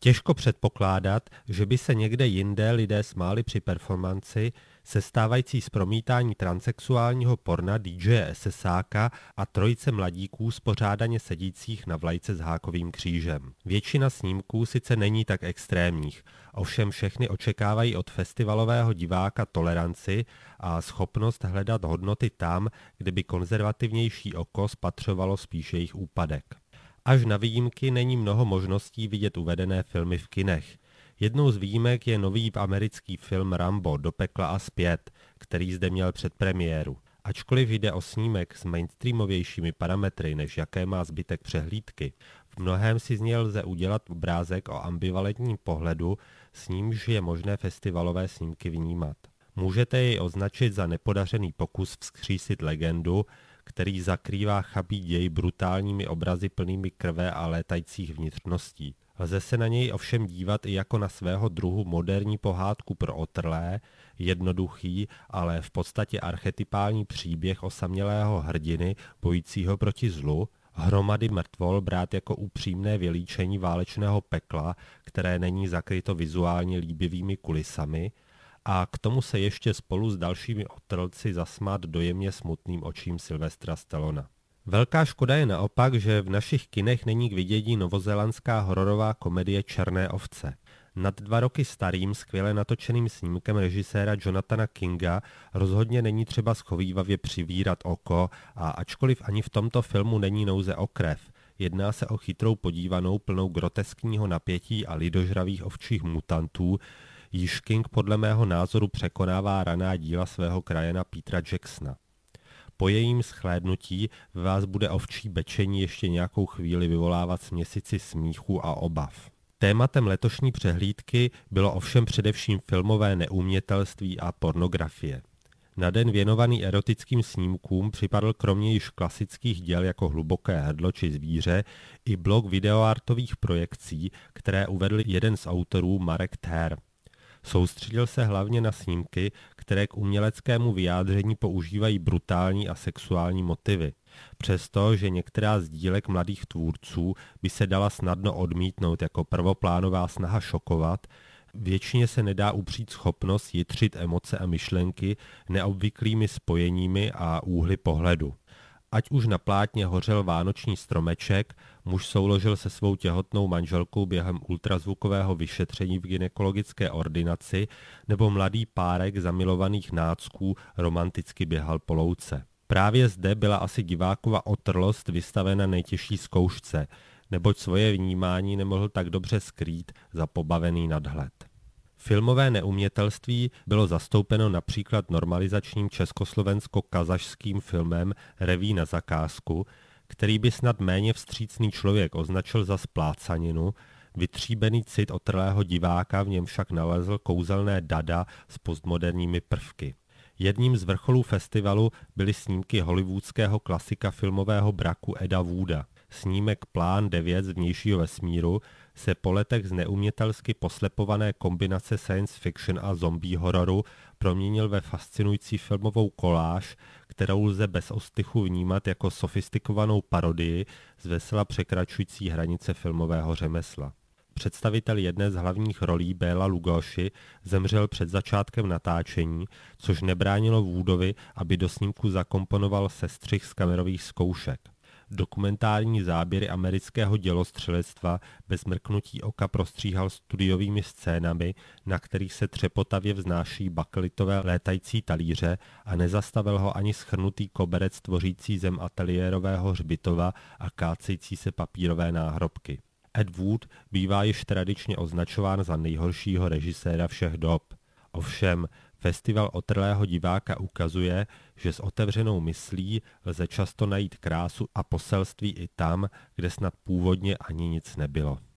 Těžko předpokládat, že by se někde jinde lidé smáli při performanci, sestávající z promítání transsexuálního porna DJ SSáka a trojice mladíků spořádaně sedících na vlajce s hákovým křížem. Většina snímků sice není tak extrémních, ovšem všechny očekávají od festivalového diváka toleranci a schopnost hledat hodnoty tam, kde by konzervativnější oko spatřovalo spíš jejich úpadek. Až na výjimky není mnoho možností vidět uvedené filmy v kinech. Jednou z výjimek je nový americký film Rambo do pekla a zpět, který zde měl předpremiéru. Ačkoliv jde o snímek s mainstreamovějšími parametry, než jaké má zbytek přehlídky, v mnohém si z něj lze udělat obrázek o ambivalentním pohledu, s nímž je možné festivalové snímky vnímat. Můžete jej označit za nepodařený pokus vzkřísit legendu, který zakrývá chabý děj brutálními obrazy plnými krve a létajících vnitřností. Lze se na něj ovšem dívat i jako na svého druhu moderní pohádku pro otrlé, jednoduchý, ale v podstatě archetypální příběh osamělého hrdiny bojícího proti zlu, hromady mrtvol brát jako upřímné vylíčení válečného pekla, které není zakryto vizuálně líbivými kulisami, a k tomu se ještě spolu s dalšími otrlci zasmát dojemně smutným očím Sylvestra Stallona. Velká škoda je naopak, že v našich kinech není k vidění novozélandská hororová komedie Černé ovce. Nad 2 roky starým, skvěle natočeným snímkem režiséra Jonathana Kinga rozhodně není třeba schovívavě přivírat oko a ačkoliv ani v tomto filmu není nouze o krev, jedná se o chytrou podívanou plnou groteskního napětí a lidožravých ovčích mutantů, již King podle mého názoru překonává raná díla svého krajana Petera Jacksona. Po jejím shlédnutí ve vás bude ovčí bečení ještě nějakou chvíli vyvolávat směsici smíchu a obav. Tématem letošní přehlídky bylo ovšem především filmové neumětelství a pornografie. Na den věnovaný erotickým snímkům připadl kromě již klasických děl jako Hluboké hrdlo či Zvíře i blok videoartových projekcí, které uvedl jeden z autorů Marek Ther. Soustředil se hlavně na snímky, které k uměleckému vyjádření používají brutální a sexuální motivy. Přesto, že některá z dílek mladých tvůrců by se dala snadno odmítnout jako prvoplánová snaha šokovat, většině se nedá upřít schopnost jitřit emoce a myšlenky neobvyklými spojeními a úhly pohledu. Ať už na plátně hořel vánoční stromeček, muž souložil se svou těhotnou manželkou během ultrazvukového vyšetření v gynekologické ordinaci, nebo mladý párek zamilovaných nácků romanticky běhal po louce. Právě zde byla asi divákova otrlost vystavena nejtěžší zkoušce, neboť svoje vnímání nemohl tak dobře skrýt za pobavený nadhled. Filmové neumětelství bylo zastoupeno například normalizačním československo-kazašským filmem Reví na zakázku, který by snad méně vstřícný člověk označil za splácaninu, vytříbený cit otrlého diváka v něm však nalezl kouzelné dada s postmoderními prvky. Jedním z vrcholů festivalu byly snímky hollywoodského klasika filmového braku Eda Wooda. Snímek Plán 9 z vnějšího vesmíru se po letech z neumětelsky poslepované kombinace science fiction a zombie hororu proměnil ve fascinující filmovou koláž, kterou lze bez ostychu vnímat jako sofistikovanou parodii zvesela překračující hranice filmového řemesla. Představitel jedné z hlavních rolí Béla Lugoši zemřel před začátkem natáčení, což nebránilo Woodovi, aby do snímku zakomponoval sestřih z kamerových zkoušek. Dokumentární záběry amerického dělostřelectva bez mrknutí oka prostříhal studiovými scénami, na kterých se třepotavě vznáší bakelitové létající talíře a nezastavil ho ani schrnutý koberec tvořící zem ateliérového hřbitova a kácející se papírové náhrobky. Ed Wood bývá již tradičně označován za nejhoršího režiséra všech dob. Ovšem, festival otrlého diváka ukazuje, že s otevřenou myslí lze často najít krásu a poselství i tam, kde snad původně ani nic nebylo.